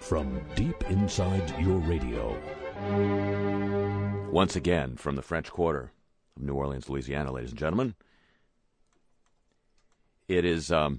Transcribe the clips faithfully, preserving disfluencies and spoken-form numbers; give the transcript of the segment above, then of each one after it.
from deep inside your radio. Once again, from the French Quarter of New Orleans, Louisiana, ladies and gentlemen. It is, um,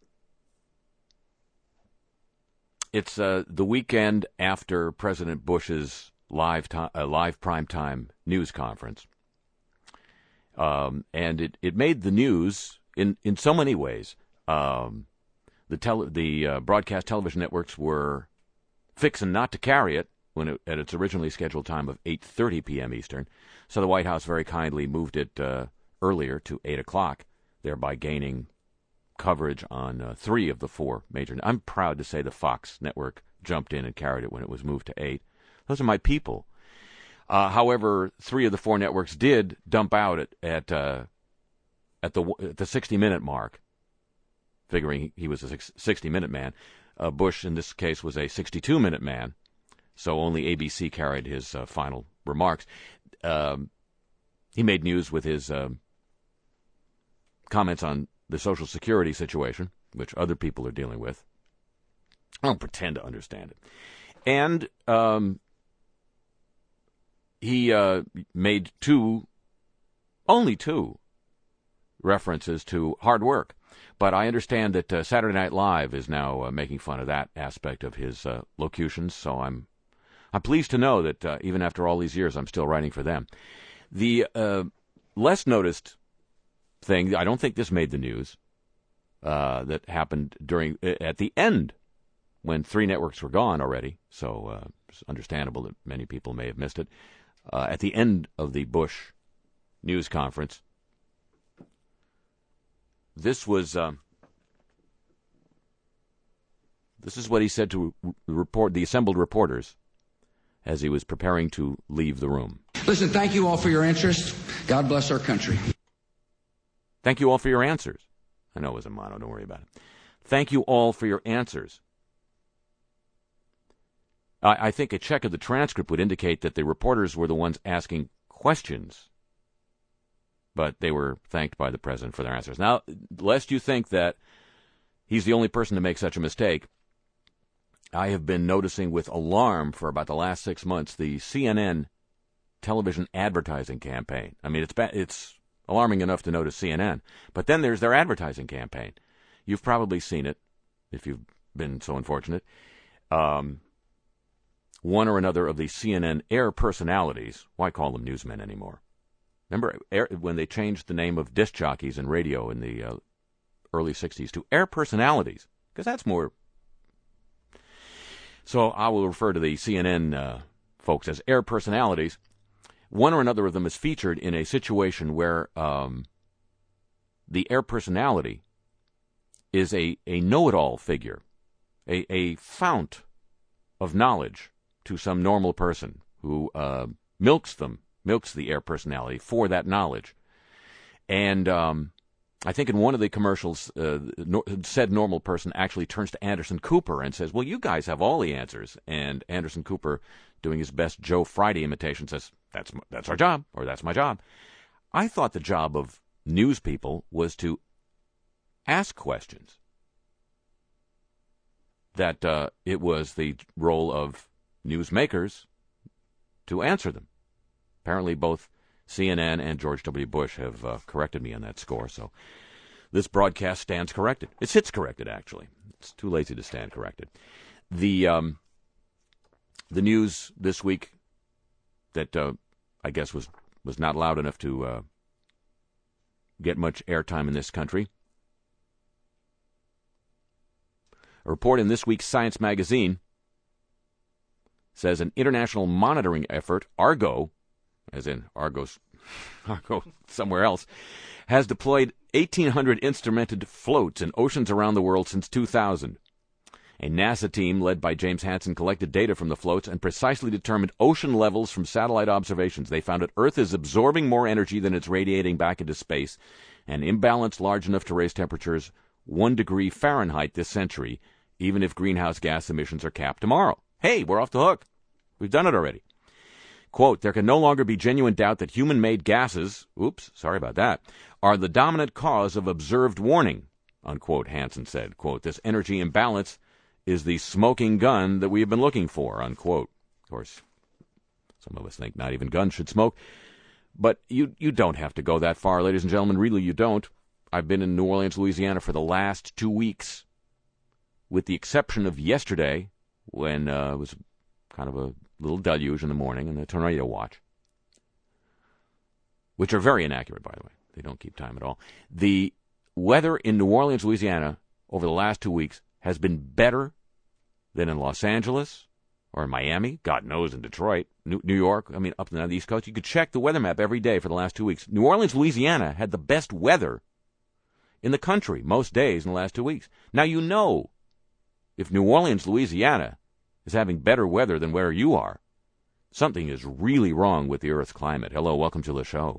it's uh, the weekend after President Bush's live, to- uh, live primetime news conference. Um, and it, it made the news in, in so many ways. Um, the tele- the uh, broadcast television networks were fixing not to carry it when it, at its originally scheduled time of eight thirty p.m. Eastern. So the White House very kindly moved it uh, earlier to eight o'clock, thereby gaining coverage on uh, three of the four major. I'm proud to say the Fox network jumped in and carried it when it was moved to eight. Those are my people. Uh, however, three of the four networks did dump out at at, uh, at the at the sixty-minute mark, figuring he was a sixty-minute man. Uh, Bush, in this case, was a sixty-two-minute man, so only A B C carried his uh, final remarks. Um, he made news with his um, comments on the Social Security situation, which other people are dealing with. I don't pretend to understand it. And um, he uh, made two, only two, references to hard work. But I understand that uh, Saturday Night Live is now uh, making fun of that aspect of his uh, locutions, so I'm I'm pleased to know that uh, even after all these years, I'm still writing for them. The uh, less noticed thing, I don't think this made the news, uh, that happened during at the end when three networks were gone already, so uh, it's understandable that many people may have missed it. Uh, at the end of the Bush news conference, this was um, this is what he said to report the assembled reporters as he was preparing to leave the room. Listen, thank you all for your interest. God bless our country. Thank you all for your answers. I know it was a motto, don't worry about it. Thank you all for your answers. I, I think a check of the transcript would indicate that the reporters were the ones asking questions, but they were thanked by the president for their answers. Now, lest you think that he's the only person to make such a mistake, I have been noticing with alarm for about the last six months the C N N television advertising campaign. I mean, it's ba- it's alarming enough to notice C N N, but then there's their advertising campaign. You've probably seen it, if you've been so unfortunate. Um, one or another of the C N N air personalities, why call them newsmen anymore? Remember air, when they changed the name of disc jockeys in radio in the uh, early sixties to air personalities? Because that's more... So I will refer to the C N N uh, folks as air personalities. One or another of them is featured in a situation where um, the air personality is a, a know-it-all figure, a, a fount of knowledge to some normal person who uh, milks them, milks the air personality for that knowledge. And um, I think in one of the commercials, uh, no, said normal person actually turns to Anderson Cooper and says, well, you guys have all the answers. And Anderson Cooper, doing his best Joe Friday imitation, says, that's that's our job, or that's my job. I thought the job of news people was to ask questions, that uh, it was the role of newsmakers to answer them. Apparently both C N N and George W. Bush have uh, corrected me on that score, so this broadcast stands corrected. It sits corrected, actually. It's too lazy to stand corrected. The um, the news this week that uh, I guess was, was not loud enough to uh, get much airtime in this country. A report in this week's Science magazine says an international monitoring effort, Argo, as in Argos, Argo somewhere else, has deployed eighteen hundred instrumented floats in oceans around the world since two thousand. A NASA team led by James Hansen collected data from the floats and precisely determined ocean levels from satellite observations. They found that Earth is absorbing more energy than it's radiating back into space, an imbalance large enough to raise temperatures one degree Fahrenheit this century, even if greenhouse gas emissions are capped tomorrow. Hey, we're off the hook. We've done it already. Quote, there can no longer be genuine doubt that human-made gases, oops, sorry about that, are the dominant cause of observed warming, unquote, Hansen said. Quote, this energy imbalance is the smoking gun that we have been looking for, unquote. Of course, some of us think not even guns should smoke. But you you don't have to go that far, ladies and gentlemen. Really, you don't. I've been in New Orleans, Louisiana for the last two weeks, with the exception of yesterday, when uh, it was kind of a little deluge in the morning and a tornado watch, which are very inaccurate, by the way. They don't keep time at all. The weather in New Orleans, Louisiana, over the last two weeks has been better than in Los Angeles or in Miami, God knows in Detroit, New, New York, I mean, up and down the East Coast. You could check the weather map every day for the last two weeks. New Orleans, Louisiana had the best weather in the country most days in the last two weeks. Now, you know, if New Orleans, Louisiana is having better weather than where you are, something is really wrong with the Earth's climate. Hello, welcome to the show.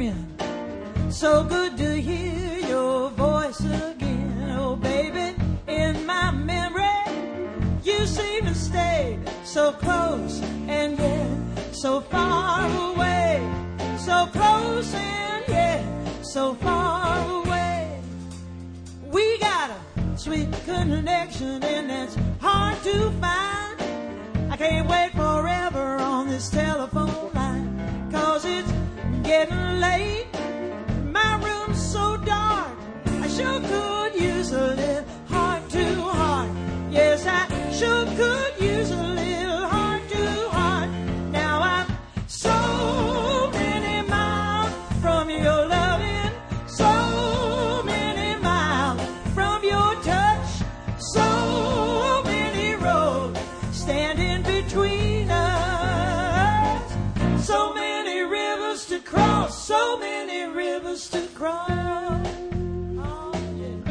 friend. So good to hear your voice again. Oh, baby, in my memory, you seem to stay so close and yet so far away. So close and yet so far away. We got a sweet connection and that's hard to find. I can't wait forever on this telephone line, 'cause it's getting late. My room's so dark, I sure could use a little heart to heart. Yes, I sure could use a little heart to heart. Now I'm so many miles from your loving, so many miles from your touch, so many roads standing between us, so many rivers to cross, so many rivers to cross. Oh, yeah.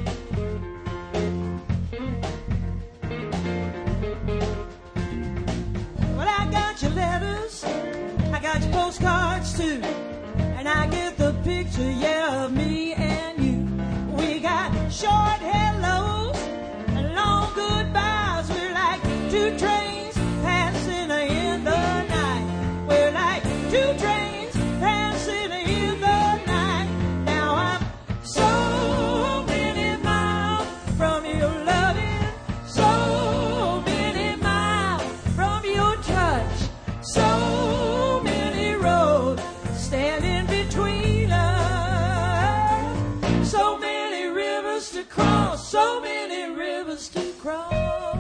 Well, I got your letters, I got your postcards too, and I get the picture, yeah, of me and you. We got short hellos and long goodbyes. We're like two trains passing in the night. We're like two trains passing in the night. Now I'm so many miles from your loving, so many miles from your touch, so many roads standing between us, so many rivers to cross, so many rivers to cross.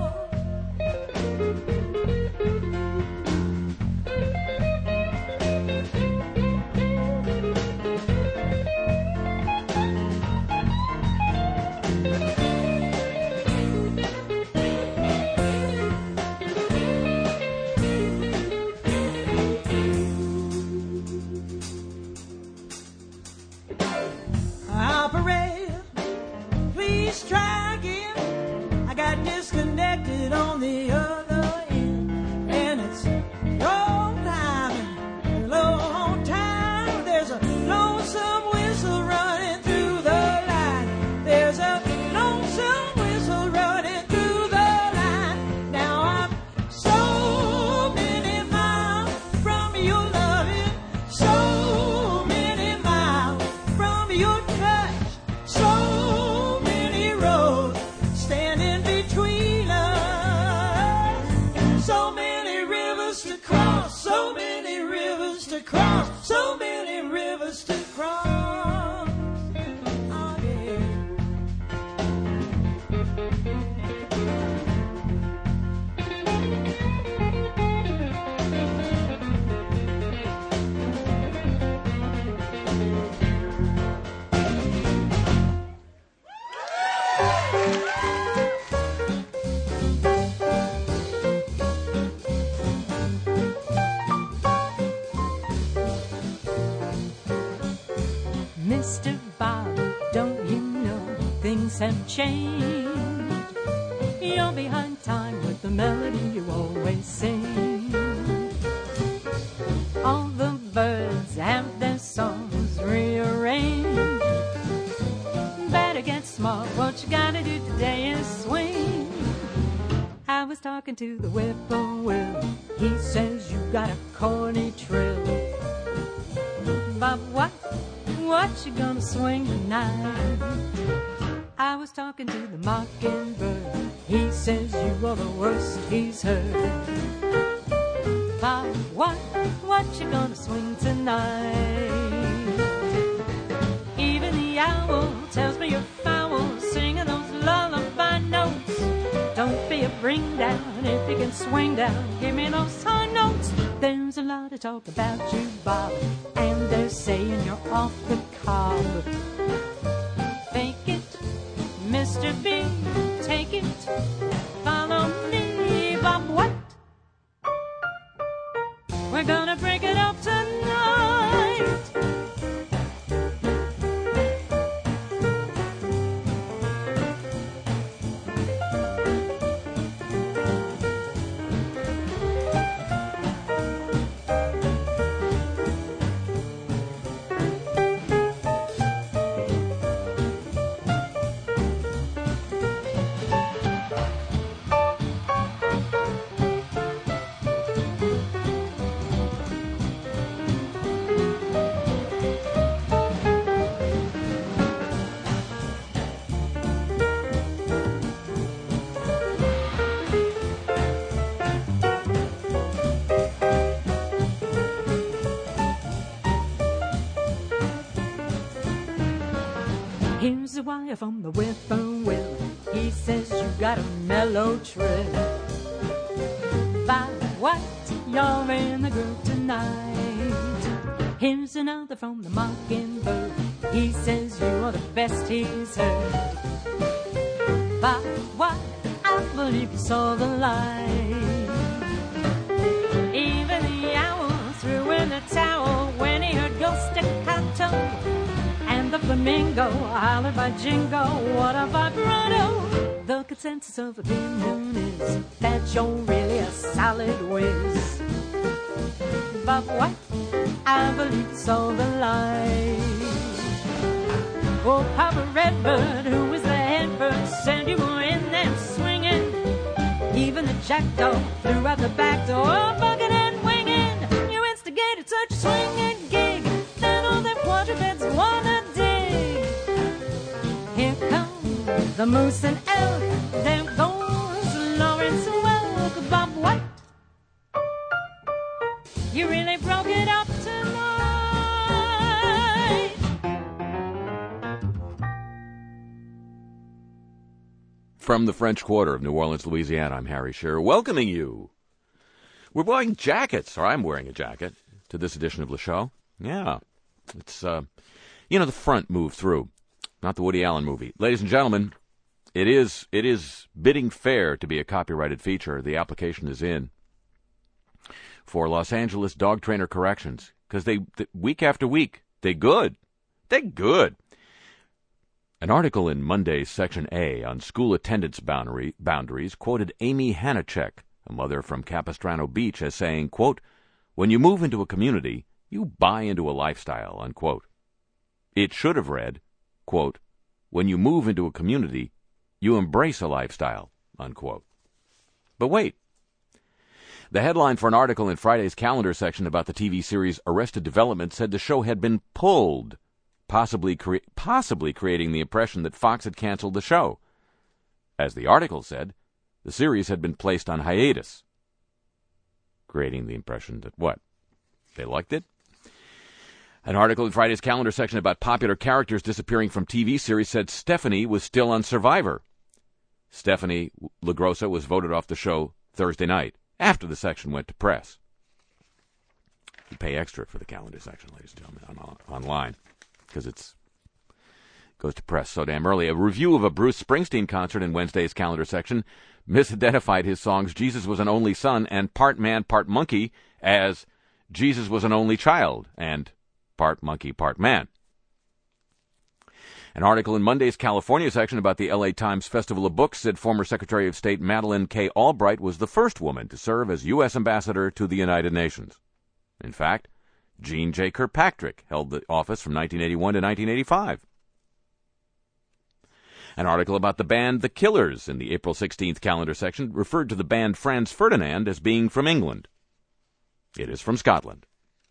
Operator, please try again. I got disconnected on the other end, and it's long time, long time. There's a lonesome whistle running through the line. There's a lonesome whistle running through the line. Now I'm so many miles from your loving, so many miles from your touch, so many roads standing between us, so many rivers to cross, so many rivers to cross, so many rivers to cross. Oh, yeah. Mister Bob, don't you know things have changed? You're behind time with the melody you always sing. All the birds have their songs rearranged. Better get smart, what you gotta do today is swing. I was talking to the whippoorwill, he says you got a corny trill. Bob, what? What you gonna swing tonight? I was talking to the mockingbird, he says you are the worst he's heard. Bob, what? What you gonna swing tonight? Even the owl tells me you're foul, singing those lullaby notes. Don't be a bring down if you can swing down. Give me those high notes. There's a lot of talk about you, Bob, and they're saying you're off the cob. Fake it, Mister B, take it, follow me, Bob. What? We're gonna break it up tonight. a wire from the whippoorwill. He says you got a mellow trill. By what you're in the groove tonight. Here's another from the mockingbird. He says you are the best he's heard. By what I believe you saw the light. Even the owl threw in the towel when he heard your staccato. And the flamingo hollered by Jingo, what a vibrato. The consensus of opinion is that you're really a solid whiz. But what? I believe you saw the light. Oh, Papa Redbird, who was the head bird, said you were in there swinging. Even the jackdaw flew out the back door, bucking and winging. You instigated such a swinging gig that all them quadrupeds wanna dig. Here comes the moose and elk, there goes Lawrence Welk. Bob, what? You really broke it up tonight. From the French Quarter of New Orleans, Louisiana, I'm Harry Shearer, welcoming you. We're wearing jackets, or I'm wearing a jacket, to this edition of the show. Yeah, it's, uh, you know, the front moved through, not the Woody Allen movie. Ladies and gentlemen, it is it is bidding fair to be a copyrighted feature. The application is in for Los Angeles Dog Trainer Corrections, because they, they, week after week, they good. They're good. An article in Monday's Section A on school attendance boundary, boundaries quoted Amy Hanachek, a mother from Capistrano Beach, as saying, quote, when you move into a community, you buy into a lifestyle, unquote. It should have read, quote, when you move into a community, you embrace a lifestyle, unquote. But wait. The headline for an article in Friday's calendar section about the T V series Arrested Development said the show had been pulled, possibly cre- possibly creating the impression that Fox had canceled the show. As the article said, the series had been placed on hiatus, creating the impression that what? They liked it? An article in Friday's calendar section about popular characters disappearing from T V series said Stephanie was still on Survivor. Stephanie LaGrossa was voted off the show Thursday night, after the section went to press. You pay extra for the calendar section, ladies and gentlemen, on, online, because it's goes to press so damn early. A review of a Bruce Springsteen concert in Wednesday's calendar section misidentified his songs Jesus Was an Only Son and Part Man, Part Monkey as Jesus Was an Only Child and Part Monkey, Part Man. An article in Monday's California section about the L A Times Festival of Books said former Secretary of State Madeleine K. Albright was the first woman to serve as U S ambassador to the United Nations. In fact, Jean J. Kirkpatrick held the office from nineteen eighty-one to nineteen eighty-five. An article about the band The Killers in the April sixteenth calendar section referred to the band Franz Ferdinand as being from England. It is from Scotland.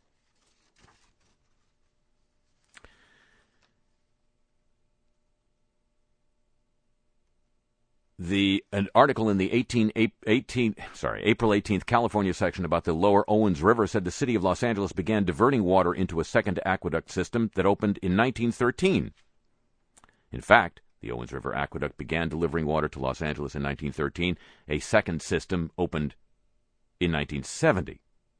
The an article in the eighteen, eighteen, sorry, April eighteenth California section about the lower Owens River said the city of Los Angeles began diverting water into a second aqueduct system that opened in nineteen thirteen. In fact, the Owens River Aqueduct began delivering water to Los Angeles in nineteen thirteen. A second system opened in nineteen seventy.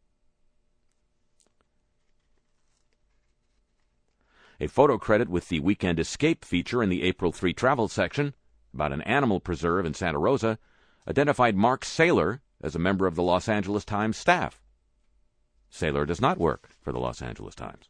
A photo credit with the Weekend Escape feature in the April third travel section about an animal preserve in Santa Rosa identified Mark Saylor as a member of the Los Angeles Times staff. Saylor does not work for the Los Angeles Times.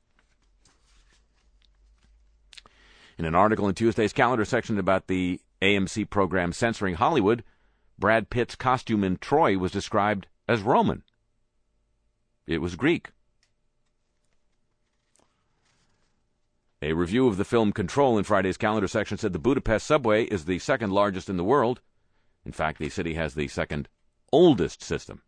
In an article in Tuesday's calendar section about the A M C program Censoring Hollywood, Brad Pitt's costume in Troy was described as Roman. It was Greek. A review of the film Control in Friday's calendar section said the Budapest subway is the second largest in the world. In fact, the city has the second oldest system.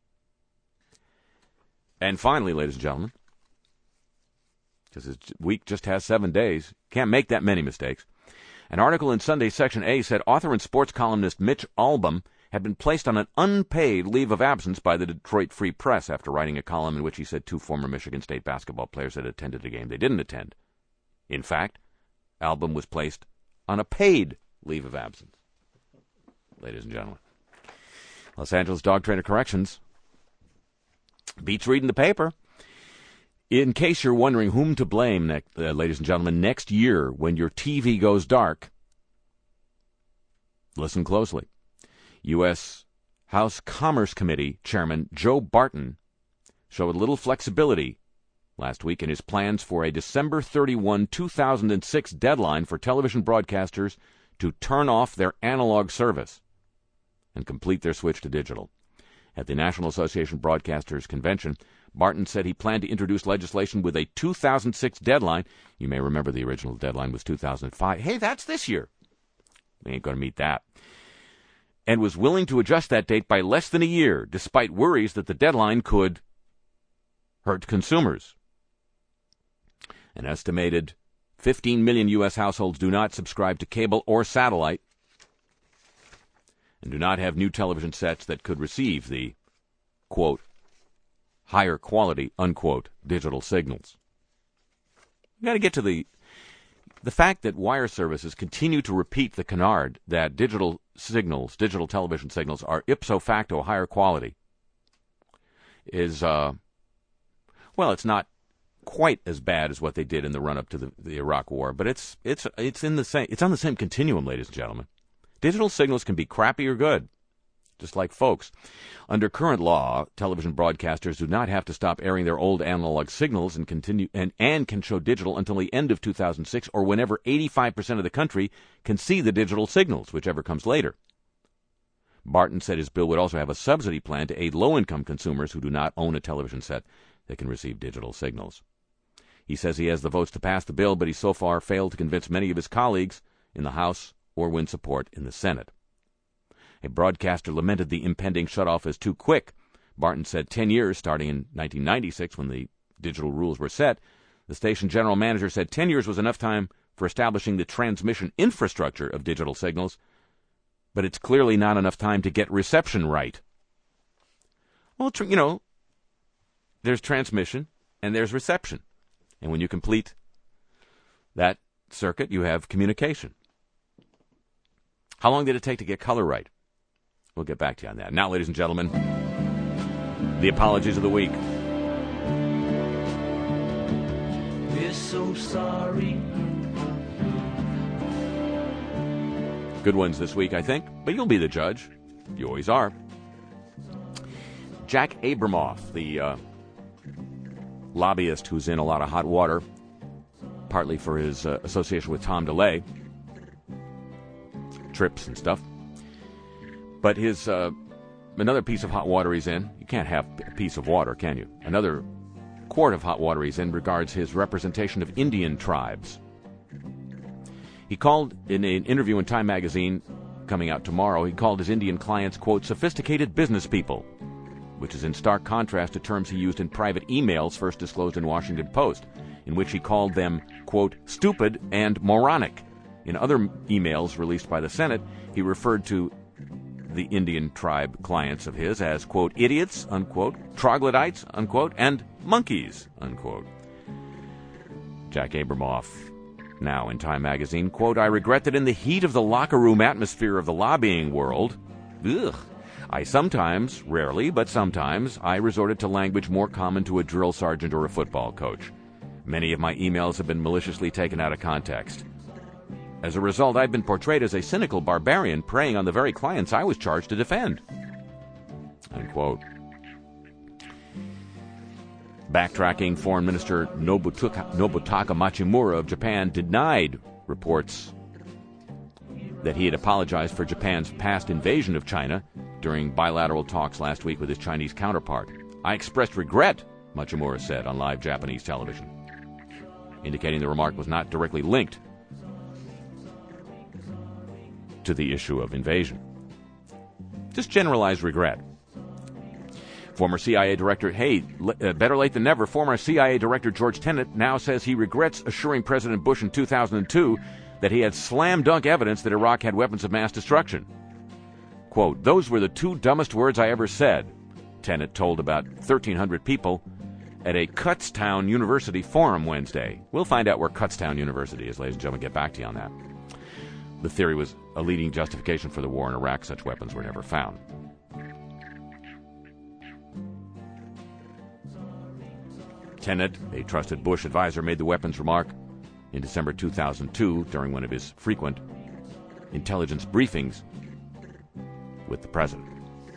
And finally, ladies and gentlemen, because this week just has seven days, can't make that many mistakes. An article in Sunday's Section A said author and sports columnist Mitch Albom had been placed on an unpaid leave of absence by the Detroit Free Press after writing a column in which he said two former Michigan State basketball players had attended a game they didn't attend. In fact, Albom was placed on a paid leave of absence. Ladies and gentlemen. Los Angeles Dog Trainer Corrections beats reading the paper. In case you're wondering whom to blame, next, uh, ladies and gentlemen, next year when your T V goes dark, listen closely. U S House Commerce Committee Chairman Joe Barton showed little flexibility last week in his plans for a December thirty-first, two thousand six deadline for television broadcasters to turn off their analog service and complete their switch to digital. At the National Association of Broadcasters Convention, Barton said he planned to introduce legislation with a two thousand six deadline. You may remember the original deadline was two thousand five. Hey, that's this year. We ain't going to meet that. And was willing to adjust that date by less than a year, despite worries that the deadline could hurt consumers. An estimated fifteen million U S households do not subscribe to cable or satellite and do not have new television sets that could receive the, quote, higher quality, unquote, digital signals. You've got to get to the the fact that wire services continue to repeat the canard that digital signals, digital television signals, are ipso facto higher quality is, uh, well, it's not quite as bad as what they did in the run-up to the, the Iraq War, but it's it's it's in the same it's on the same continuum, ladies and gentlemen. Digital signals can be crappy or good, just like folks. Under current law, television broadcasters do not have to stop airing their old analog signals and continue and, and can show digital until the end of two thousand six or whenever eighty-five percent of the country can see the digital signals, whichever comes later. Barton said his bill would also have a subsidy plan to aid low-income consumers who do not own a television set that can receive digital signals. He says he has the votes to pass the bill, but he so far failed to convince many of his colleagues in the House or win support in the Senate. A broadcaster lamented the impending shutoff as too quick. Barton said ten years, starting in nineteen ninety-six when the digital rules were set. The station general manager said ten years was enough time for establishing the transmission infrastructure of digital signals, but it's clearly not enough time to get reception right. Well, you know, there's transmission and there's reception. And when you complete that circuit, you have communication. How long did it take to get color right? We'll get back to you on that. Now, ladies and gentlemen, the apologies of the week. We're so sorry. Good ones this week, I think, but you'll be the judge. You always are. Jack Abramoff, the uh, lobbyist who's in a lot of hot water, partly for his uh, association with Tom DeLay, trips and stuff. But his uh, another piece of hot water he's in, you can't have a piece of water, can you? Another quart of hot water he's in regards his representation of Indian tribes. He called, in an interview in Time magazine coming out tomorrow, he called his Indian clients, quote, sophisticated business people, which is in stark contrast to terms he used in private emails first disclosed in Washington Post, in which he called them, quote, stupid and moronic. In other emails released by the Senate, he referred to the Indian tribe clients of his as, quote, idiots, unquote, troglodytes, unquote, and monkeys, unquote. Jack Abramoff, now in Time magazine, quote, I regret that in the heat of the locker room atmosphere of the lobbying world, ugh, I sometimes, rarely, but sometimes, I resorted to language more common to a drill sergeant or a football coach. Many of my emails have been maliciously taken out of context. As a result, I've been portrayed as a cynical barbarian preying on the very clients I was charged to defend. Unquote. Backtracking, Foreign Minister Nobutaka, Nobutaka Machimura of Japan denied reports that he had apologized for Japan's past invasion of China during bilateral talks last week with his Chinese counterpart. I expressed regret, Machimura said on live Japanese television, indicating the remark was not directly linked to the issue of invasion. Just generalized regret. Former C I A Director, hey, uh, better late than never, former C I A Director George Tenet now says he regrets assuring President Bush in two thousand two that he had slam-dunk evidence that Iraq had weapons of mass destruction. Quote, those were the two dumbest words I ever said, Tenet told about thirteen hundred people at a Kutztown University forum Wednesday. We'll find out where Kutztown University is, ladies and gentlemen. Get back to you on that. the theory was a leading justification for the war in Iraq. Such weapons were never found. Tenet, a trusted Bush advisor, made the weapons remark in December two thousand two during one of his frequent intelligence briefings with the president.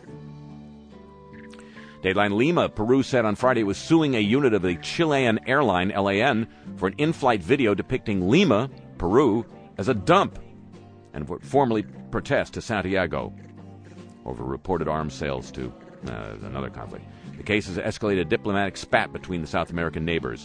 Dateline Lima, Peru, said on Friday it was suing a unit of the Chilean airline, L A N, for an in-flight video depicting Lima, Peru, as a dump, and would formally protest to Santiago over reported arms sales to uh, another conflict. The case has escalated a diplomatic spat between the South American neighbors.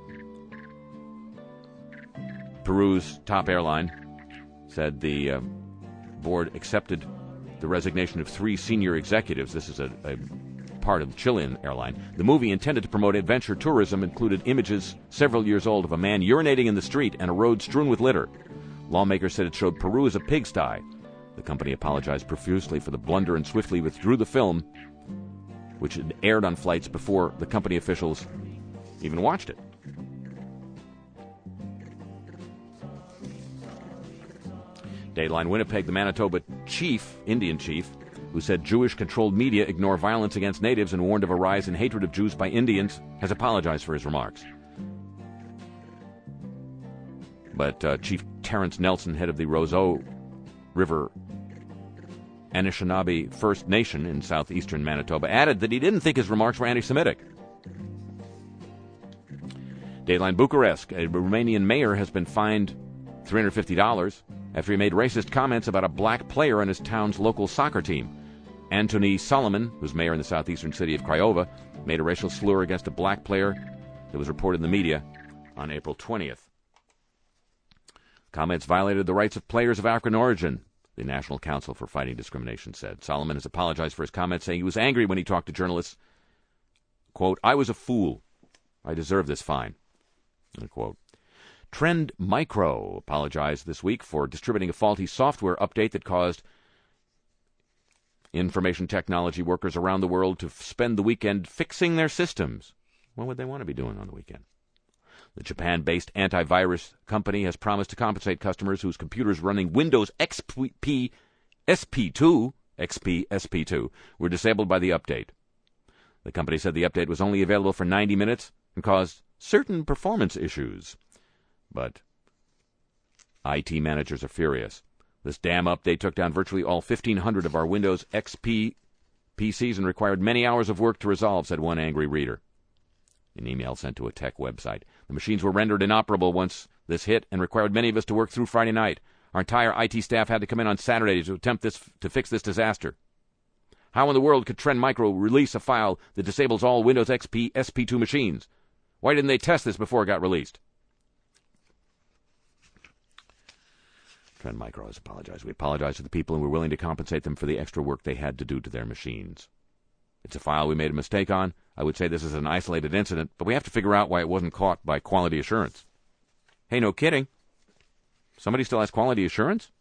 Peru's top airline said the uh, board accepted the resignation of three senior executives. This is a, a part of the Chilean airline. The movie, intended to promote adventure tourism, included images several years old of a man urinating in the street and a road strewn with litter. Lawmakers said it showed Peru as a pigsty. The company apologized profusely for the blunder and swiftly withdrew the film, which had aired on flights before the company officials even watched it. Dateline Winnipeg, the Manitoba chief, Indian chief, who said Jewish-controlled media ignore violence against natives and warned of a rise in hatred of Jews by Indians, has apologized for his remarks. But uh, Chief Terrence Nelson, head of the Roseau River Anishinaabe First Nation in southeastern Manitoba, added that he didn't think his remarks were anti-Semitic. Dateline Bucharest, a Romanian mayor has been fined three hundred fifty dollars after he made racist comments about a black player on his town's local soccer team. Antoni Solomon, who's mayor in the southeastern city of Craiova, made a racial slur against a black player that was reported in the media on April twentieth. Comments violated the rights of players of African origin, the National Council for Fighting Discrimination said. Solomon has apologized for his comments, saying he was angry when he talked to journalists. Quote, "I was a fool. I deserve this fine." Unquote. Trend Micro apologized this week for distributing a faulty software update that caused information technology workers around the world to spend the weekend fixing their systems. What would they want to be doing on the weekend? The Japan-based antivirus company has promised to compensate customers whose computers running Windows X P S P two, X P S P two were disabled by the update. The company said the update was only available for ninety minutes and caused certain performance issues. But I T managers are furious. This damn update took down virtually all fifteen hundred of our Windows X P P Cs and required many hours of work to resolve, said one angry reader. An email sent to a tech website. The machines were rendered inoperable once this hit and required many of us to work through Friday night. Our entire I T staff had to come in on Saturday to attempt this to fix this disaster. How in the world could Trend Micro release a file that disables all Windows X P S P two machines? Why didn't they test this before it got released? Trend Micro has apologized. We apologize to the people and we're willing to compensate them for the extra work they had to do to their machines. It's a file we made a mistake on. I would say this is an isolated incident, but we have to figure out why it wasn't caught by quality assurance. Hey, no kidding. Somebody still has quality assurance?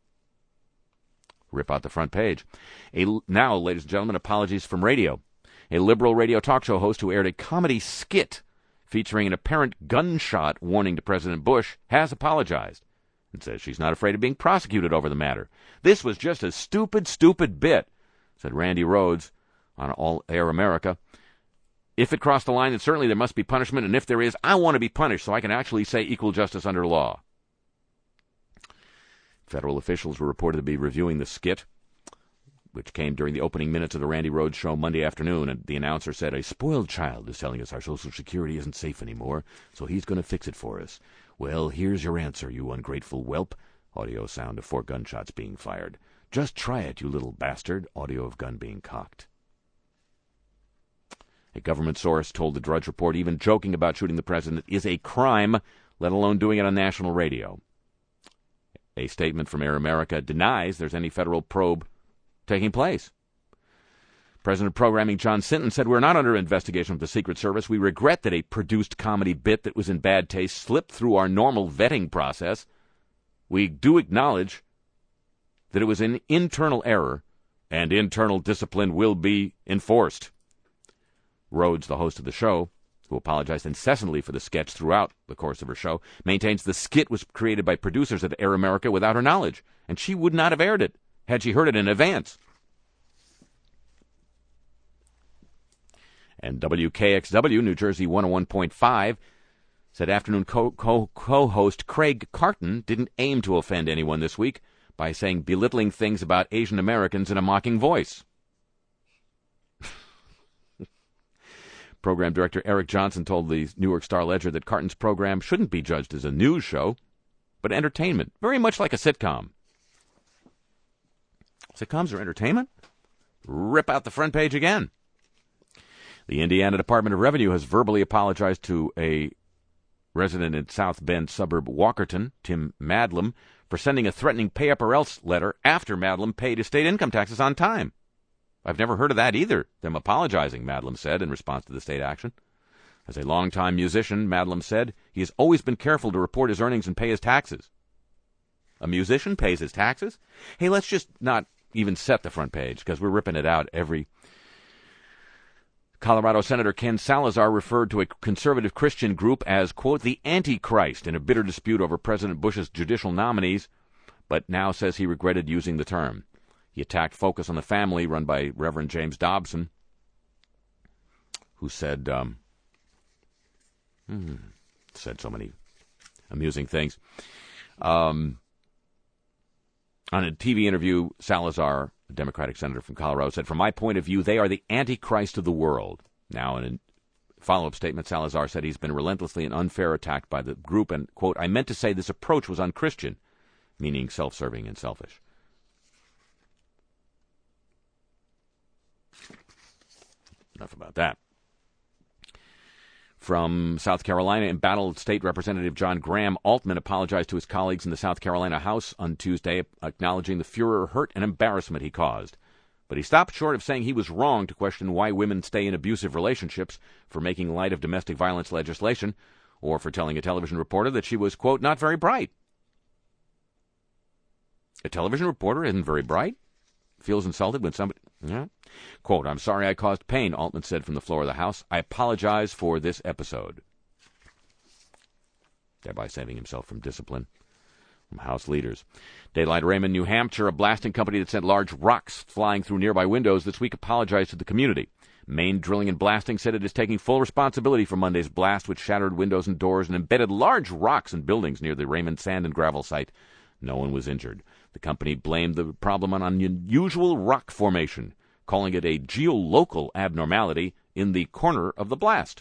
Rip out the front page. A, now, ladies and gentlemen, apologies from radio. A liberal radio talk show host who aired a comedy skit featuring an apparent gunshot warning to President Bush has apologized and says she's not afraid of being prosecuted over the matter. This was just a stupid, stupid bit, said Randy Rhodes on All Air America. If it crossed the line, then certainly there must be punishment, and if there is, I want to be punished so I can actually say equal justice under law. Federal officials were reported to be reviewing the skit, which came during the opening minutes of the Randy Rhodes show Monday afternoon, and the announcer said, "A spoiled child is telling us our Social Security isn't safe anymore, so he's going to fix it for us. Well, here's your answer, you ungrateful whelp." Audio sound of four gunshots being fired. "Just try it, you little bastard." Audio of gun being cocked. A government source told the Drudge Report even joking about shooting the president is a crime, let alone doing it on national radio. A statement from Air America denies there's any federal probe taking place. President of Programming John Sinton said, "We're not under investigation of the Secret Service. We regret that a produced comedy bit that was in bad taste slipped through our normal vetting process. We do acknowledge that it was an internal error, and internal discipline will be enforced." Rhodes, the host of the show, who apologized incessantly for the sketch throughout the course of her show, maintains the skit was created by producers at Air America without her knowledge, and she would not have aired it had she heard it in advance. And W K X W, New Jersey one oh one point five, said afternoon co- co- co-host Craig Carton didn't aim to offend anyone this week by saying belittling things about Asian Americans in a mocking voice. Program director Eric Johnson told the New York Star-Ledger that Carton's program shouldn't be judged as a news show, but entertainment, very much like a sitcom. Sitcoms are entertainment? Rip out the front page again. The Indiana Department of Revenue has verbally apologized to a resident in South Bend suburb Walkerton, Tim Madlam, for sending a threatening pay-up-or-else letter after Madlam paid his state income taxes on time. I've never heard of that either, them apologizing, Madlam said in response to the state action. As a longtime musician, Madlam said, he has always been careful to report his earnings and pay his taxes. A musician pays his taxes? Hey, let's just not even set the front page, because we're ripping it out every... Colorado Senator Ken Salazar referred to a conservative Christian group as, quote, the Antichrist in a bitter dispute over President Bush's judicial nominees, but now says he regretted using the term. He attacked Focus on the Family, run by Reverend James Dobson, who said, um, hmm, said so many amusing things. Um, on a T V interview, Salazar, a Democratic senator from Colorado, said, from my point of view, they are the Antichrist of the world. Now, in a follow-up statement, Salazar said he's been relentlessly and unfair attacked by the group and, quote, I meant to say this approach was unchristian, meaning self-serving and selfish. Enough about that. From South Carolina, embattled State Representative John Graham Altman apologized to his colleagues in the South Carolina House on Tuesday, acknowledging the furor, hurt, and embarrassment he caused. But he stopped short of saying he was wrong to question why women stay in abusive relationships, for making light of domestic violence legislation, or for telling a television reporter that she was, quote, not very bright. A television reporter isn't very bright? Feels insulted when somebody... Yeah. Quote, I'm sorry I caused pain, Altman said from the floor of the House. I apologize for this episode. Thereby saving himself from discipline from House leaders. Daylight Raymond, New Hampshire, a blasting company that sent large rocks flying through nearby windows this week, apologized to the community. Maine Drilling and Blasting said it is taking full responsibility for Monday's blast, which shattered windows and doors and embedded large rocks in buildings near the Raymond sand and gravel site. No one was injured. The company blamed the problem on an unusual rock formation, calling it a geolocal abnormality in the corner of the blast.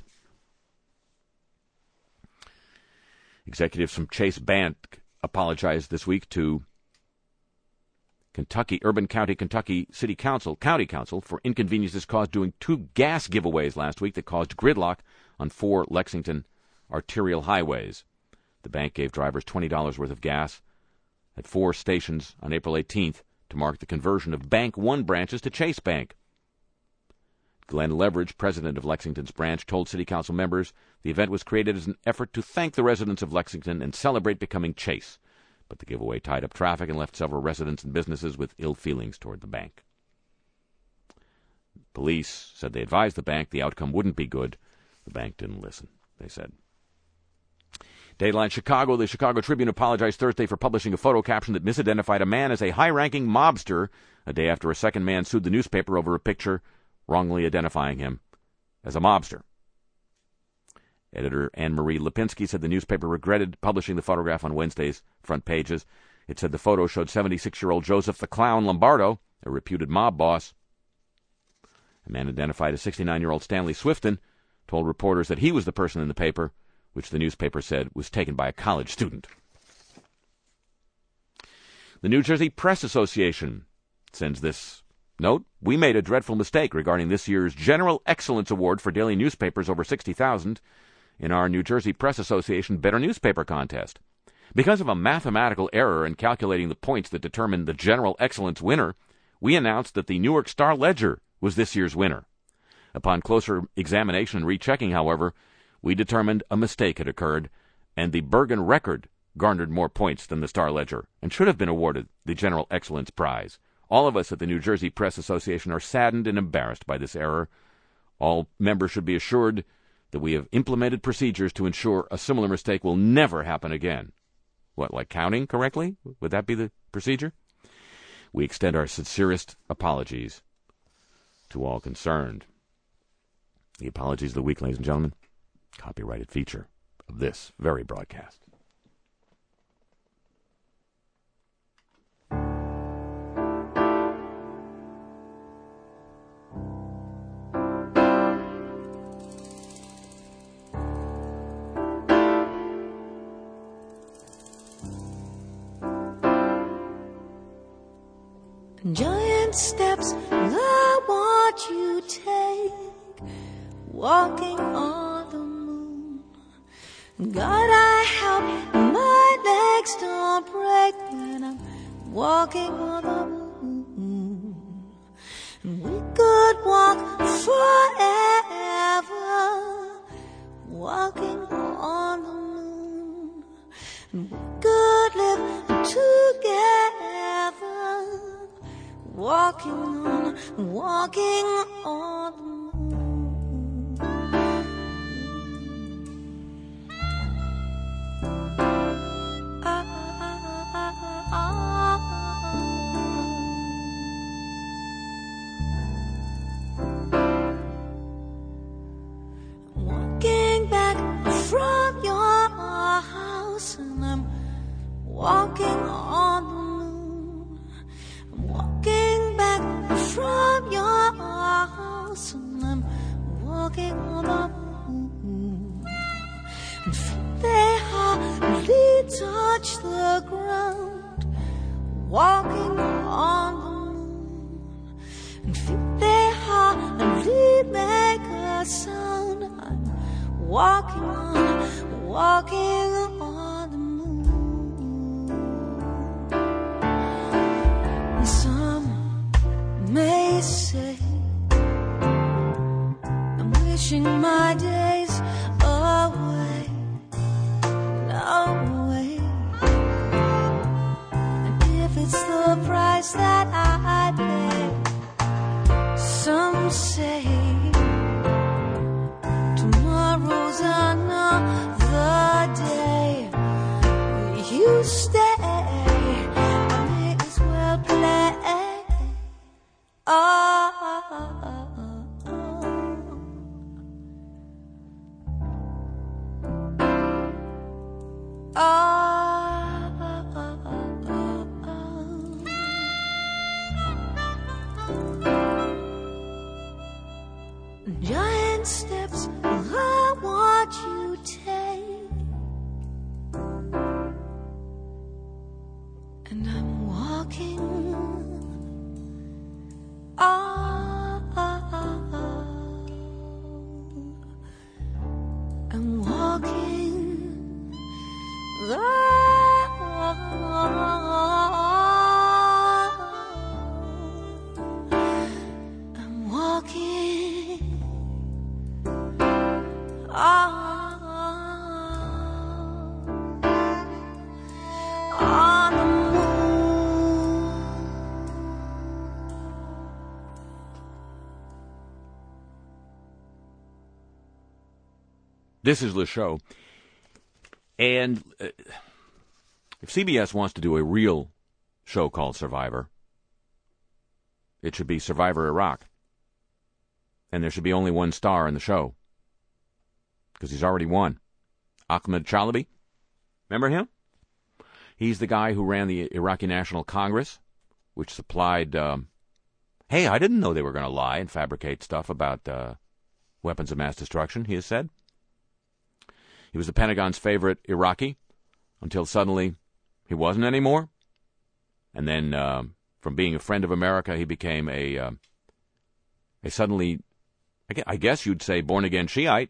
Executives from Chase Bank apologized this week to Kentucky, Urban County, Kentucky City Council, County Council, for inconveniences caused doing two gas giveaways last week that caused gridlock on four Lexington arterial highways. The bank gave drivers twenty dollars worth of gas at four stations on April eighteenth to mark the conversion of Bank One branches to Chase Bank. Glenn Leverage, president of Lexington's branch, told City Council members the event was created as an effort to thank the residents of Lexington and celebrate becoming Chase. But the giveaway tied up traffic and left several residents and businesses with ill feelings toward the bank. Police said they advised the bank the outcome wouldn't be good. The bank didn't listen, they said. Daylight Chicago, the Chicago Tribune apologized Thursday for publishing a photo caption that misidentified a man as a high-ranking mobster a day after a second man sued the newspaper over a picture wrongly identifying him as a mobster. Editor Anne-Marie Lipinski said the newspaper regretted publishing the photograph on Wednesday's front pages. It said the photo showed seventy-six-year-old Joseph the Clown Lombardo, a reputed mob boss. A man identified as sixty-nine-year-old Stanley Swifton told reporters that he was the person in the paper, which the newspaper said was taken by a college student. The New Jersey Press Association sends this note. We made a dreadful mistake regarding this year's General Excellence Award for daily newspapers over sixty thousand in our New Jersey Press Association Better Newspaper Contest. Because of a mathematical error in calculating the points that determine the General Excellence winner, we announced that the New York Star-Ledger was this year's winner. Upon closer examination and rechecking, however, we determined a mistake had occurred, and the Bergen Record garnered more points than the Star-Ledger and should have been awarded the General Excellence Prize. All of us at the New Jersey Press Association are saddened and embarrassed by this error. All members should be assured that we have implemented procedures to ensure a similar mistake will never happen again. What, like counting correctly? Would that be the procedure? We extend our sincerest apologies to all concerned. The apologies of the week, ladies and gentlemen. Copyrighted feature of this very broadcast. Giant steps I watch you take, walking on the moon. God, I hope my legs don't break when I'm walking on the moon. And we could walk forever, walking on the moon. And we could live together, walking on, walking on the moon. Ah, ah, ah, ah, ah. Walking back from your house, and I'm walking on the moon. I'm walking back from your house, and I'm walking on the moon. And feet they hardly touch the ground, walking on the moon. And feet they hardly make a sound. I'm walking on, walking on the moon. And some may say I'm wishing my days away, away. And if it's the price that I pay, some say tomorrow's another day. You stay, I may as well play. Oh, oh, oh, oh. Giant steps I watch you take, and I'm walking on, I'm walking on, I'm walking on, on the moon. This is the show. And uh, if C B S wants to do a real show called Survivor, it should be Survivor Iraq. And there should be only one star in the show, because he's already won. Ahmed Chalabi. Remember him? He's the guy who ran the Iraqi National Congress, which supplied, um, hey, I didn't know they were going to lie and fabricate stuff about uh, weapons of mass destruction, he has said. He was the Pentagon's favorite Iraqi until suddenly he wasn't anymore. And then uh, from being a friend of America, he became a, uh, a suddenly, I guess you'd say, born-again Shiite.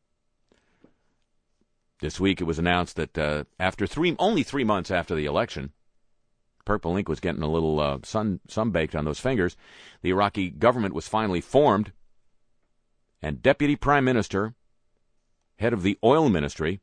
This week it was announced that uh, after three, only three months after the election, purple ink was getting a little uh, sun, sun-baked on those fingers, the Iraqi government was finally formed, and Deputy Prime Minister, head of the oil ministry,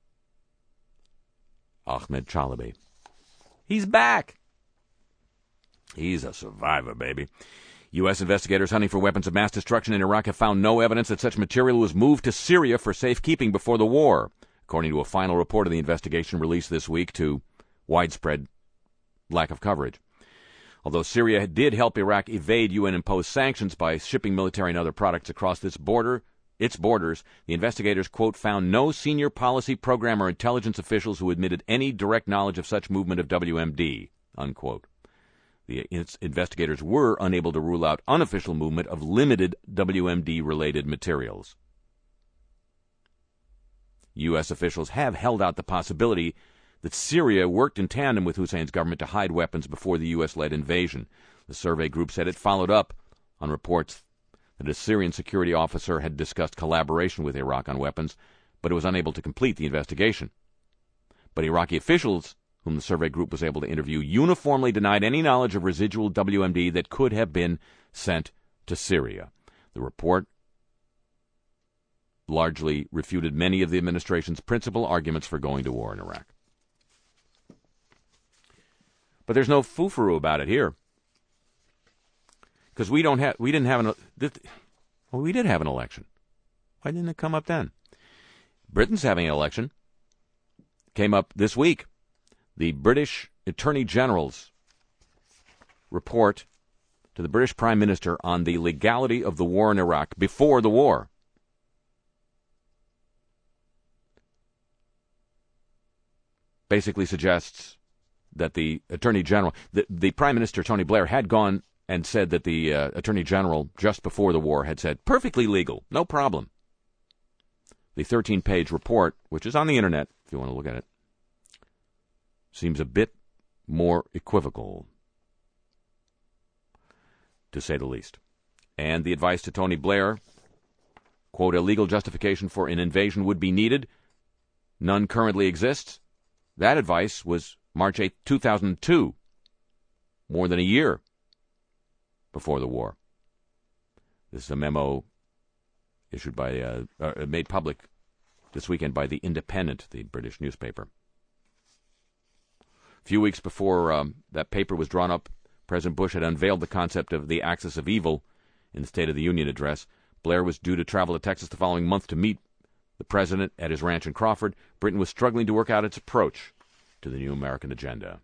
Ahmed Chalabi. He's back. He's a survivor, baby. U S investigators hunting for weapons of mass destruction in Iraq have found no evidence that such material was moved to Syria for safekeeping before the war, according to a final report of the investigation released this week to widespread lack of coverage. Although Syria did help Iraq evade U N-imposed sanctions by shipping military and other products across this border, its borders, the investigators, quote, found no senior policy, program, or intelligence officials who admitted any direct knowledge of such movement of W M D, unquote. The investigators were unable to rule out unofficial movement of limited W M D-related materials. U S officials have held out the possibility that Syria worked in tandem with Hussein's government to hide weapons before the U S-led invasion. The survey group said it followed up on reports that a Syrian security officer had discussed collaboration with Iraq on weapons, but it was unable to complete the investigation. But Iraqi officials, whom the survey group was able to interview, uniformly denied any knowledge of residual W M D that could have been sent to Syria. The report largely refuted many of the administration's principal arguments for going to war in Iraq. But there's no foo-foo about it here, because we don't have, we didn't have an, well, we did have an election. Why didn't it come up then? Britain's having an election. Came up this week. The British Attorney General's report to the British Prime Minister on the legality of the war in Iraq before the war. Basically suggests that the Attorney General, the, the Prime Minister, Tony Blair, had gone and said that the uh, Attorney General, just before the war, had said, perfectly legal, no problem. The thirteen-page report, which is on the Internet, if you want to look at it, seems a bit more equivocal, to say the least. And the advice to Tony Blair, quote, a legal justification for an invasion would be needed. None currently exists. That advice was March eighth, two thousand two, more than a year before the war. This is a memo issued by, uh, uh, made public this weekend by The Independent, the British newspaper. A few weeks before um, that paper was drawn up, President Bush had unveiled the concept of the axis of evil in the State of the Union address. Blair was due to travel to Texas the following month to meet the president at his ranch in Crawford. Britain was struggling to work out its approach to the new American agenda.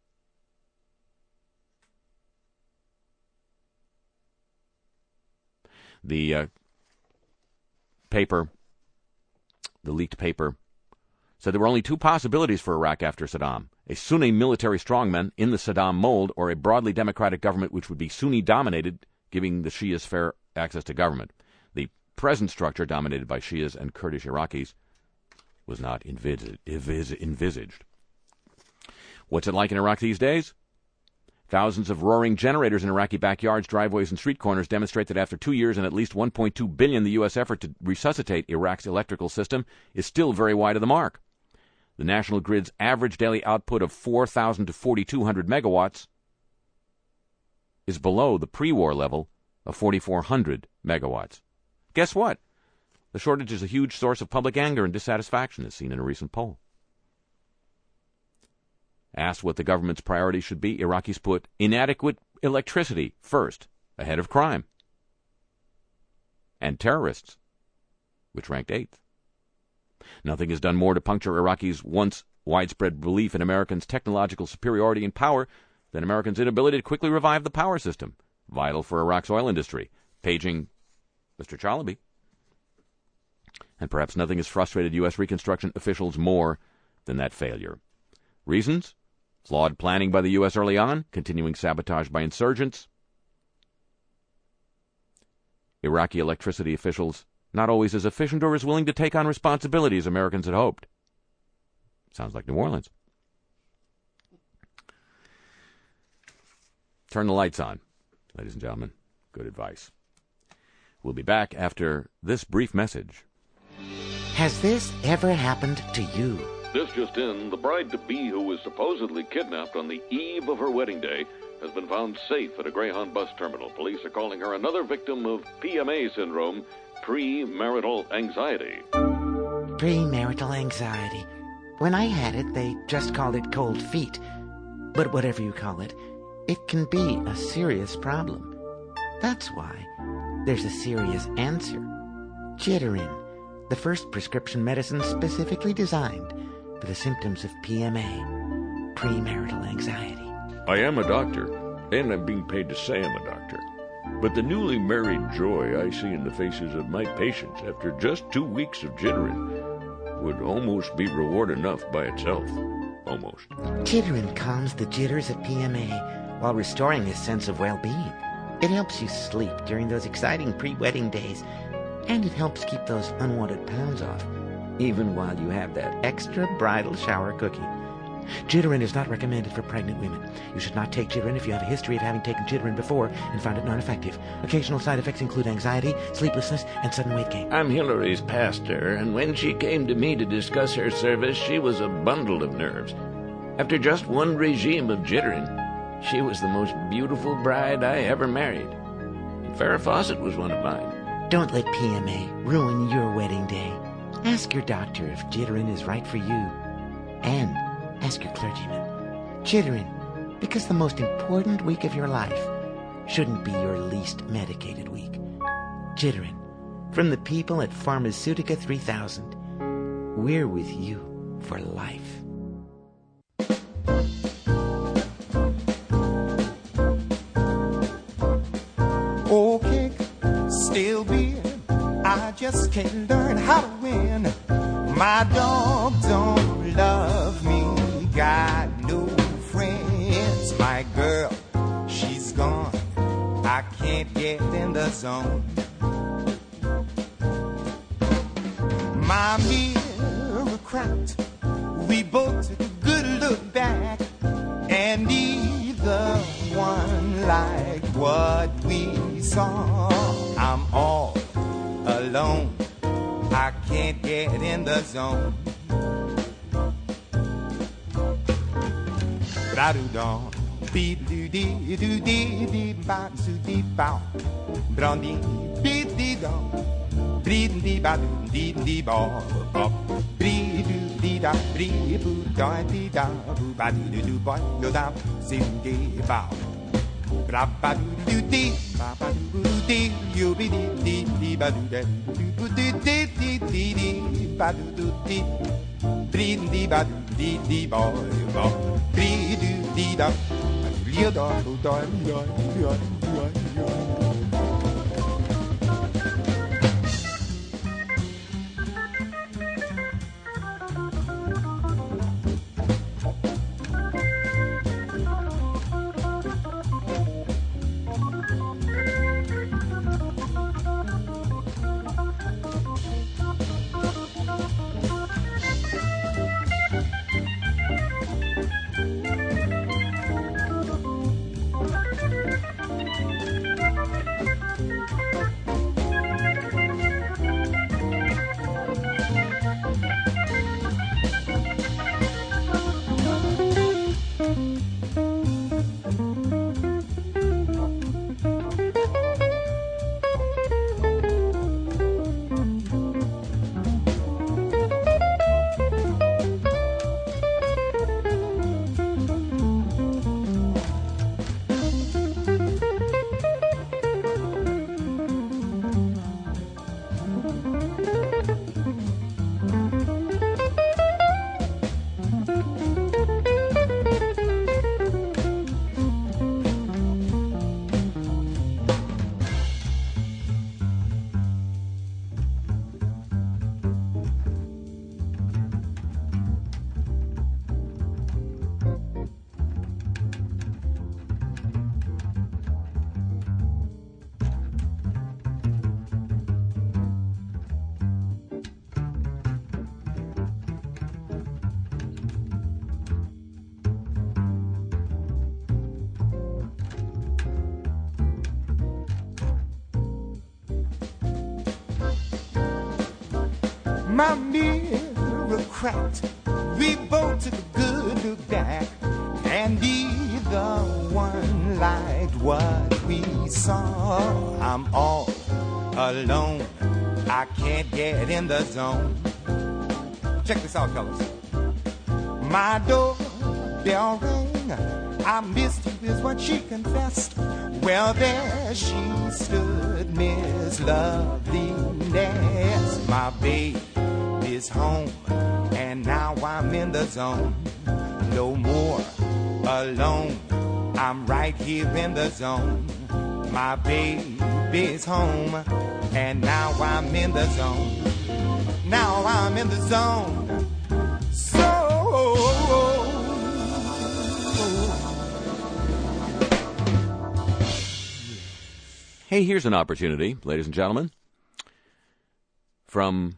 The uh, paper, the leaked paper, said there were only two possibilities for Iraq after Saddam: a Sunni military strongman in the Saddam mold, or a broadly democratic government which would be Sunni-dominated, giving the Shias fair access to government. The present structure, dominated by Shias and Kurdish Iraqis, was not envis- envis- envisaged. What's it like in Iraq these days? Thousands of roaring generators in Iraqi backyards, driveways, and street corners demonstrate that after two years and at least one point two billion dollars, the U S effort to resuscitate Iraq's electrical system is still very wide of the mark. The national grid's average daily output of four thousand to forty-two hundred megawatts is below the pre-war level of forty-four hundred megawatts. Guess what? The shortage is a huge source of public anger and dissatisfaction, as seen in a recent poll. Asked what the government's priorities should be, Iraqis put inadequate electricity first, ahead of crime and terrorists, which ranked eighth. Nothing is done more to puncture Iraqis' once widespread belief in Americans' technological superiority and power than Americans' inability to quickly revive the power system, vital for Iraq's oil industry, paging Mister Chalabi. And perhaps nothing has frustrated U S Reconstruction officials more than that failure. Reasons? Flawed planning by the U S early on, continuing sabotage by insurgents. Iraqi electricity officials not always as efficient or as willing to take on responsibility as Americans had hoped. Sounds like New Orleans. Turn the lights on, ladies and gentlemen. Good advice. We'll be back after this brief message. Has this ever happened to you? This just in, the bride-to-be who was supposedly kidnapped on the eve of her wedding day has been found safe at a Greyhound bus terminal. Police are calling her another victim of P M A syndrome, premarital anxiety. Premarital anxiety. When I had it, they just called it cold feet. But whatever you call it, it can be a serious problem. That's why there's a serious answer. Jitterin, the first prescription medicine specifically designed for the symptoms of P M A, premarital anxiety. I am a doctor, and I'm being paid to say I'm a doctor. But the newly married joy I see in the faces of my patients after just two weeks of Jitterin would almost be reward enough by itself. Almost. Jitterin calms the jitters of P M A while restoring his sense of well-being. It helps you sleep during those exciting pre-wedding days, and it helps keep those unwanted pounds off, even while you have that extra bridal shower cookie. Jitterin is not recommended for pregnant women. You should not take Jitterin if you have a history of having taken Jitterin before and found it non-effective. Occasional side effects include anxiety, sleeplessness, and sudden weight gain. I'm Hillary's pastor, and when she came to me to discuss her service, she was a bundle of nerves. After just one regime of Jitterin, she was the most beautiful bride I ever married. And Farrah Fawcett was one of mine. Don't let P M A ruin your wedding day. Ask your doctor if Jitterin is right for you. And ask your clergyman. Jitterin, because the most important week of your life shouldn't be your least medicated week. Jitterin, from the people at Pharmaceutica three thousand. We're with you for life. Oh, kick, still beer, I just can't learn how to win. My dog don't love me, got no friends. My girl, she's gone, I can't get in the zone. My mirror cracked, we both took a good look back, and neither one liked what we saw. I'm all alone, I can't get in the zone. Bra-do-dum, beep-doo-dee-doo-dee-dee-ba-doo-dee-bow. Bron-dee, beep-dee-dum, bree-dee-ba-doo-dee-dee-ba-ba. Bree-doo-dee-da, bree-boo-da-dee-da, boo-ba-doo-doo-boy-do-da, zing-dee-bow. Bra-ba-doo-doo-dee, ba-ba-doo-doo-dee, you-be-dee-dee-dee-ba-doo-dee, doo-dee-dee-dee-dee-dee, ba-doo-doo-dee. Bree-dee-ba-doo-dee-dee-boy-bo, bree-doo-dee-da, bree-da-doo-da-dee-da-dee-da-dee-da. My mirror cracked, we both took a good look back, and neither one liked what we saw. I'm all alone, I can't get in the zone. Check this out, fellas. My doorbell rang, I missed you is what she confessed. Well, there she stood, Miss Loveliness. My babe is home, and now I'm in the zone. No more alone, I'm right here in the zone. My baby's home, and now I'm in the zone. Now I'm in the zone. So hey, here's an opportunity, ladies and gentlemen, from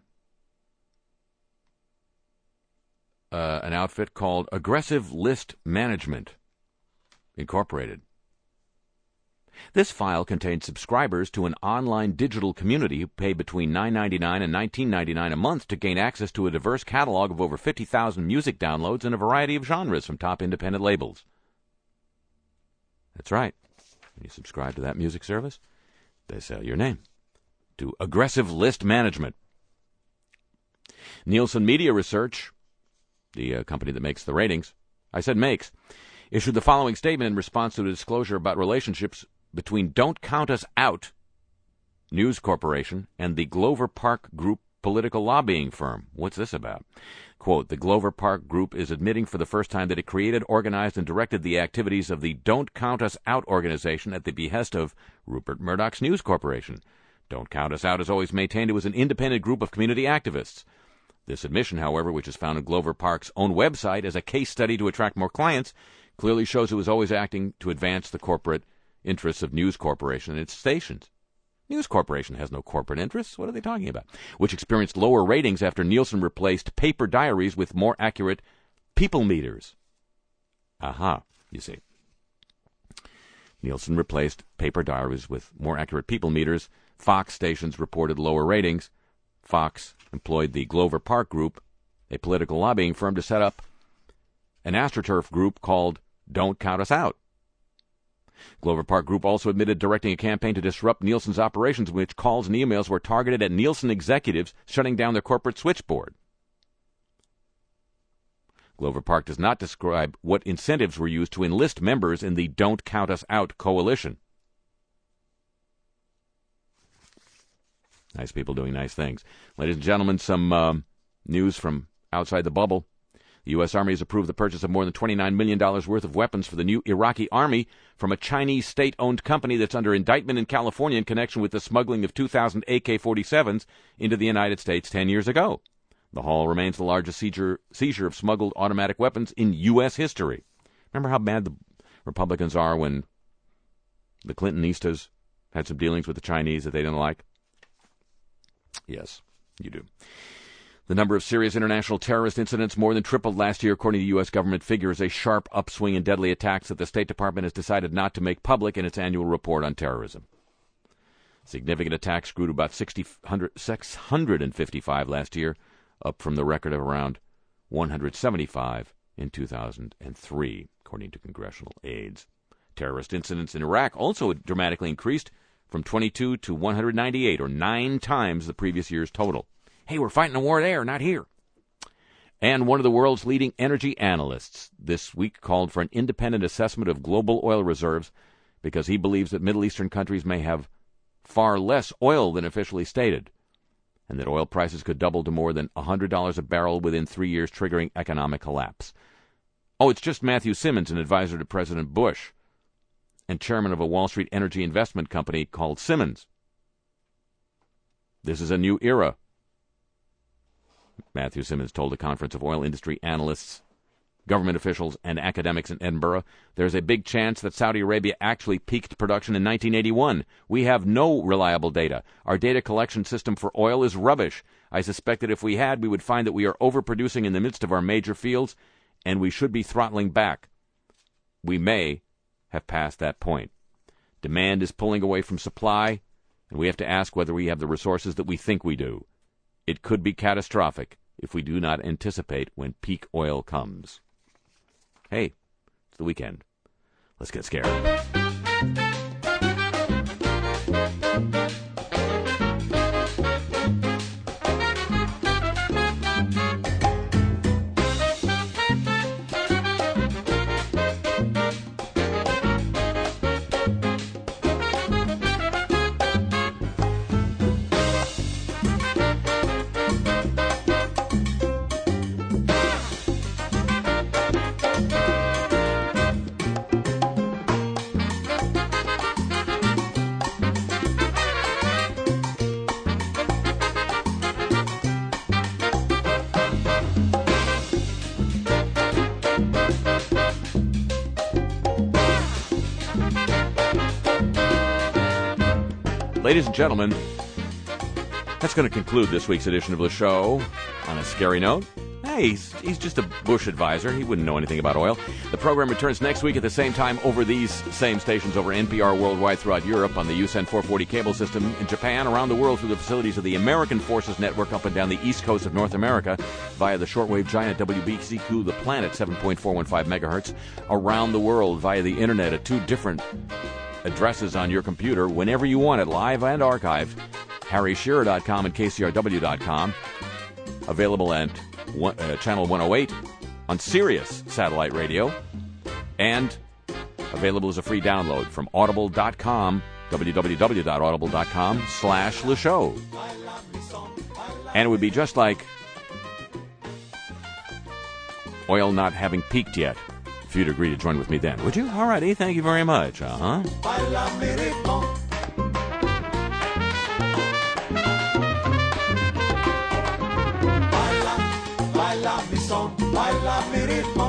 uh, an outfit called Aggressive List Management Incorporated. This file contains subscribers to an online digital community who pay between nine ninety-nine and nineteen ninety-nine a month to gain access to a diverse catalog of over fifty thousand music downloads in a variety of genres from top independent labels. That's right. When you subscribe to that music service, they sell your name to Aggressive List Management. Nielsen Media Research, the uh, company that makes the ratings, I said makes, issued the following statement in response to a disclosure about relationships between Don't Count Us Out News Corporation and the Glover Park Group political lobbying firm. What's this about? Quote, the Glover Park Group is admitting for the first time that it created, organized, and directed the activities of the Don't Count Us Out organization at the behest of Rupert Murdoch's News Corporation. Don't Count Us Out has always maintained it was an independent group of community activists. This admission, however, which is found on Glover Park's own website as a case study to attract more clients, clearly shows it was always acting to advance the corporate interests of News Corporation and its stations. News Corporation has no corporate interests. What are they talking about? Which experienced lower ratings after Nielsen replaced paper diaries with more accurate people meters. Aha, you see. Nielsen replaced paper diaries with more accurate people meters. Fox stations reported lower ratings. Fox employed the Glover Park Group, a political lobbying firm, to set up an AstroTurf group called Don't Count Us Out. Glover Park Group also admitted directing a campaign to disrupt Nielsen's operations, in which calls and emails were targeted at Nielsen executives shutting down their corporate switchboard. Glover Park does not describe what incentives were used to enlist members in the Don't Count Us Out coalition. Nice people doing nice things. Ladies and gentlemen, some um, news from outside the bubble. The U S. Army has approved the purchase of more than twenty-nine million dollars worth of weapons for the new Iraqi army from a Chinese state-owned company that's under indictment in California in connection with the smuggling of two thousand A K forty-sevens into the United States ten years ago. The haul remains the largest seizure, seizure of smuggled automatic weapons in U S history. Remember how bad the Republicans are when the Clintonistas had some dealings with the Chinese that they didn't like? Yes, you do. The number of serious international terrorist incidents more than tripled last year, according to U S government figures, a sharp upswing in deadly attacks that the State Department has decided not to make public in its annual report on terrorism. Significant attacks grew to about six hundred fifty-five last year, up from the record of around one hundred seventy-five in two thousand three, according to congressional aides. Terrorist incidents in Iraq also dramatically increased from twenty-two to one hundred ninety-eight, or nine times the previous year's total. Hey, we're fighting a war there, not here. And one of the world's leading energy analysts this week called for an independent assessment of global oil reserves because he believes that Middle Eastern countries may have far less oil than officially stated, and that oil prices could double to more than one hundred dollars a barrel within three years, triggering economic collapse. Oh, it's just Matthew Simmons, an advisor to President Bush and chairman of a Wall Street energy investment company called Simmons. This is a new era, Matthew Simmons told a conference of oil industry analysts, government officials, and academics in Edinburgh. There's a big chance that Saudi Arabia actually peaked production in nineteen eighty-one. We have no reliable data. Our data collection system for oil is rubbish. I suspect that if we had, we would find that we are overproducing in the midst of our major fields, and we should be throttling back. We may have passed that point. Demand is pulling away from supply, and we have to ask whether we have the resources that we think we do. It could be catastrophic if we do not anticipate when peak oil comes. Hey, it's the weekend. Let's get scared. Ladies and gentlemen, that's going to conclude this week's edition of the show. On a scary note, hey, he's, he's just a Bush advisor. He wouldn't know anything about oil. The program returns next week at the same time over these same stations, over N P R worldwide throughout Europe, on the U S N four forty cable system, in Japan, around the world through the facilities of the American Forces Network up and down the east coast of North America, via the shortwave giant W B C Q The Planet, seven point four one five megahertz, around the world via the internet at two different addresses on your computer, whenever you want it, live and archived. Harry Shearer dot com and K C R W dot com. Available at one, uh, channel one oh eight on Sirius Satellite Radio, and available as a free download from audible dot com, w w w dot audible dot com slash the show. And it would be just like oil not having peaked yet if you'd agree to join with me then. Would you? All righty. Thank you very much. Uh-huh. Baila mi ritmo.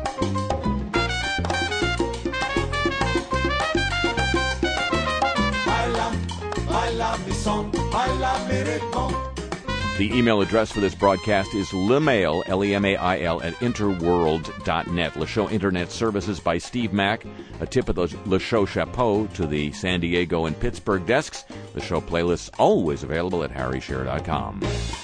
Baila, baila mi son, baila mi ritmo. The email address for this broadcast is lemail, L E M A I L, at interworld dot net. Le Show Internet Services by Steve Mack. A tip of the Le Show chapeau to the San Diego and Pittsburgh desks. The show playlists always available at harry shearer dot com.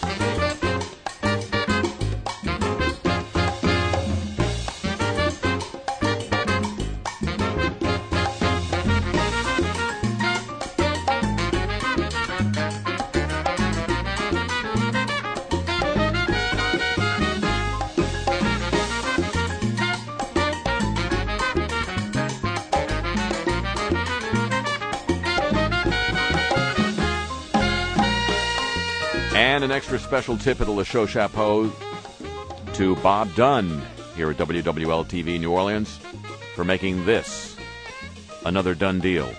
And an extra special tip of the Le Show chapeau to Bob Dunn here at W W L T V New Orleans for making this another done deal.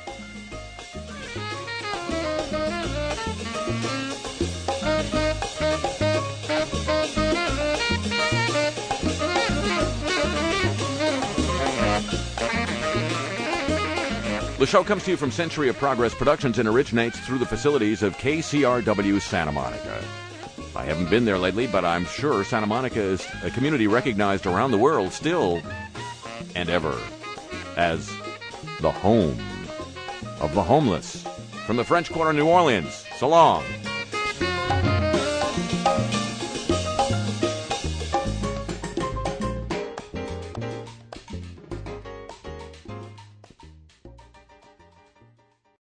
The show comes to you from Century of Progress Productions and originates through the facilities of K C R W Santa Monica. I haven't been there lately, but I'm sure Santa Monica is a community recognized around the world still and ever as the home of the homeless. From the French Quarter, New Orleans, so long.